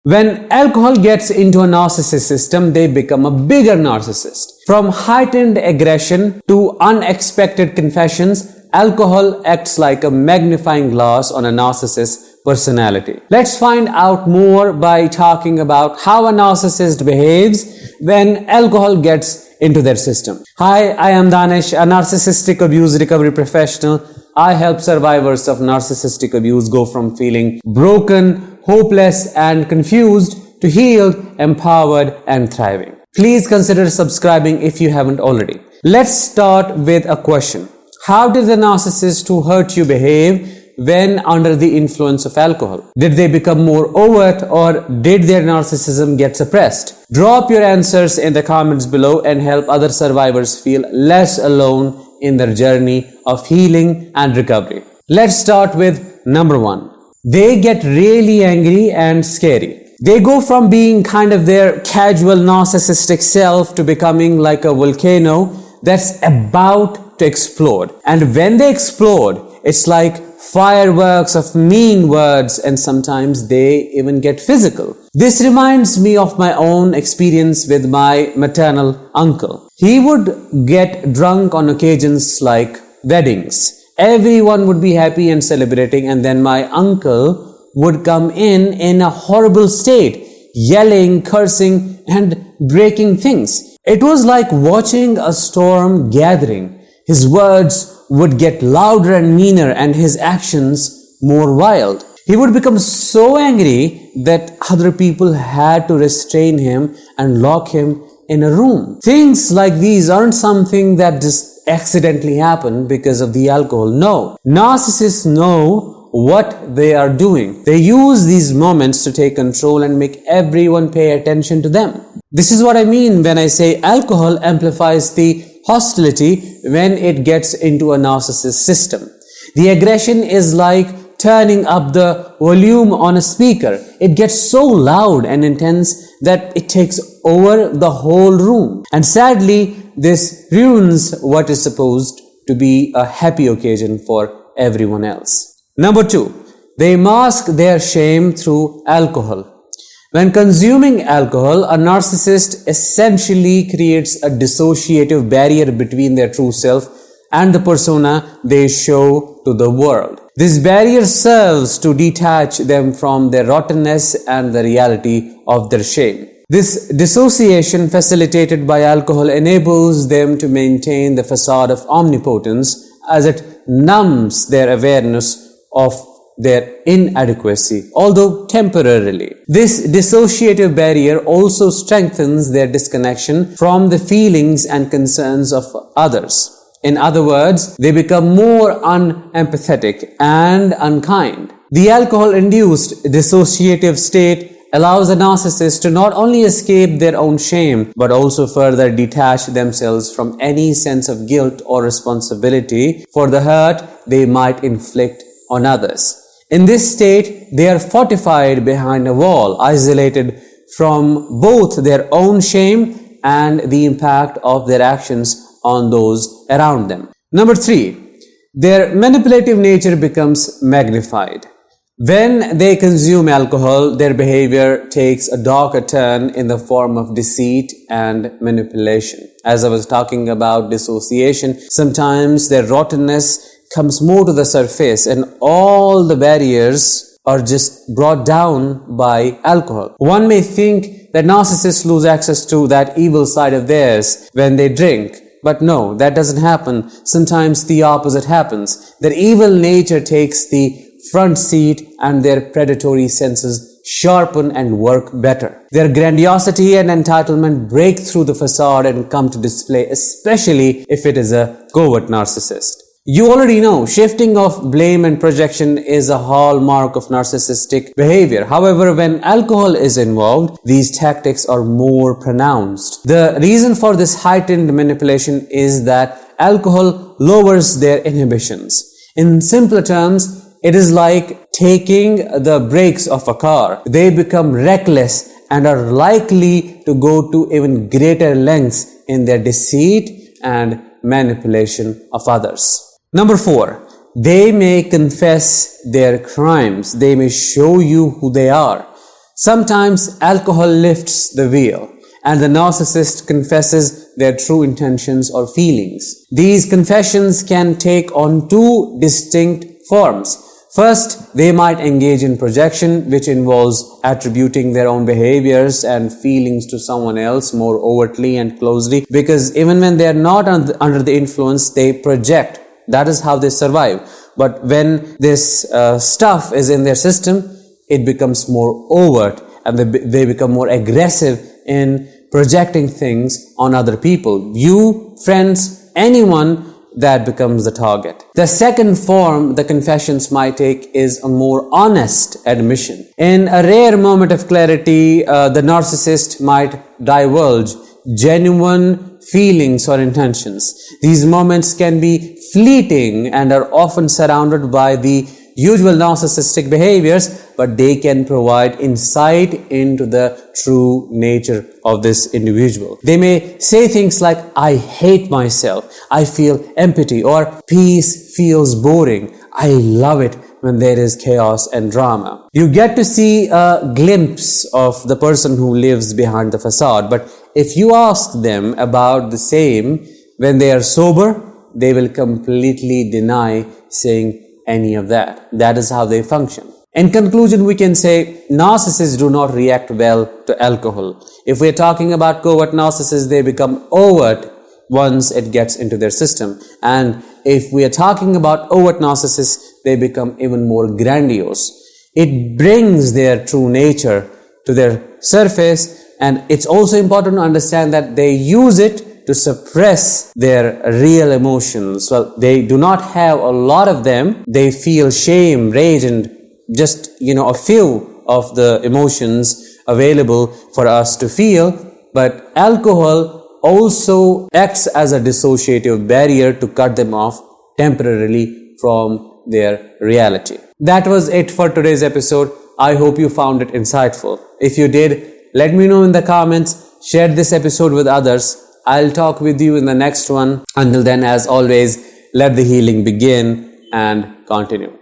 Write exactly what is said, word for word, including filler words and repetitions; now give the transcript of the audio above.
When alcohol gets into a narcissist system, they become a bigger narcissist. From heightened aggression to unexpected confessions, alcohol acts like a magnifying glass on a narcissist's personality. Let's find out more by talking about how a narcissist behaves when alcohol gets into their system. Hi, I am Danish, a narcissistic abuse recovery professional. I help survivors of narcissistic abuse go from feeling broken, hopeless and confused to healed, empowered and thriving. Please consider subscribing if you haven't already. Let's start with a question. How did the narcissist who hurt you behave when under the influence of alcohol? Did they become more overt or did their narcissism get suppressed? Drop your answers in the comments below and help other survivors feel less alone in their journey of healing and recovery. Let's start with number one. They get really angry and scary. They go from being kind of their casual narcissistic self to becoming like a volcano that's about to explode. And when they explode, it's like fireworks of mean words, and sometimes they even get physical. This reminds me of my own experience with my maternal uncle. He would get drunk on occasions like weddings. Everyone would be happy and celebrating, and then my uncle would come in in a horrible state, yelling, cursing and breaking things. It was like watching a storm gathering. His words would get louder and meaner and his actions more wild. He would become so angry that other people had to restrain him and lock him in a room. Things like these aren't something that just accidentally happen because of the alcohol. No. Narcissists know what they are doing. They use these moments to take control and make everyone pay attention to them. This is what I mean when I say alcohol amplifies the hostility when it gets into a narcissist system. The aggression is like turning up the volume on a speaker. It gets so loud and intense that it takes over the whole room. And sadly, this ruins what is supposed to be a happy occasion for everyone else. Number two, they mask their shame through alcohol. When consuming alcohol, a narcissist essentially creates a dissociative barrier between their true self and the persona they show to the world. This barrier serves to detach them from their rottenness and the reality of their shame. This dissociation, facilitated by alcohol, enables them to maintain the facade of omnipotence as it numbs their awareness of their inadequacy, although temporarily. This dissociative barrier also strengthens their disconnection from the feelings and concerns of others. In other words, they become more unempathetic and unkind. The alcohol-induced dissociative state allows a narcissist to not only escape their own shame, but also further detach themselves from any sense of guilt or responsibility for the hurt they might inflict on others. In this state, they are fortified behind a wall, isolated from both their own shame and the impact of their actions on those around them. Number three, their manipulative nature becomes magnified. When they consume alcohol, their behavior takes a darker turn in the form of deceit and manipulation. As I was talking about dissociation, sometimes their rottenness comes more to the surface and all the barriers are just brought down by alcohol. One may think that narcissists lose access to that evil side of theirs when they drink. But no, that doesn't happen. Sometimes the opposite happens. Their evil nature takes the front seat and their predatory senses sharpen and work better. Their grandiosity and entitlement break through the facade and come to display, especially if it is a covert narcissist. You already know, shifting of blame and projection is a hallmark of narcissistic behavior. However, when alcohol is involved, these tactics are more pronounced. The reason for this heightened manipulation is that alcohol lowers their inhibitions. In simpler terms, it is like taking the brakes of a car. They become reckless and are likely to go to even greater lengths in their deceit and manipulation of others. Number four, they may confess their crimes. They may show you who they are. Sometimes alcohol lifts the veil and the narcissist confesses their true intentions or feelings. These confessions can take on two distinct forms. First, they might engage in projection, which involves attributing their own behaviors and feelings to someone else more overtly and closely, because even when they are not under the influence, they project. That is how they survive. But when this uh, stuff is in their system, it becomes more overt and they, they become more aggressive in projecting things on other people. You, friends, anyone, that becomes the target. The second form the confessions might take is a more honest admission. In a rare moment of clarity, uh, the narcissist might divulge genuine feelings or intentions. These moments can be fleeting and are often surrounded by the usual narcissistic behaviors, but they can provide insight into the true nature of this individual. They may say things like, I hate myself, I feel empty, or peace feels boring, I love it when there is chaos and drama. You get to see a glimpse of the person who lives behind the facade, but if you ask them about the same when they are sober, they will completely deny saying any of that. That is how they function. In conclusion, we can say narcissists do not react well to alcohol. If we are talking about covert narcissists, they become overt once it gets into their system. And if we are talking about overt narcissists, they become even more grandiose. It brings their true nature to their surface, and it's also important to understand that they use it to suppress their real emotions. Well, they do not have a lot of them. They feel shame, rage, and just, you know, a few of the emotions available for us to feel. But alcohol also acts as a dissociative barrier to cut them off temporarily from their reality. That was it for today's episode. I hope you found it insightful. If you did, let me know in the comments. Share this episode with others. I'll talk with you in the next one. Until then, as always, let the healing begin and continue.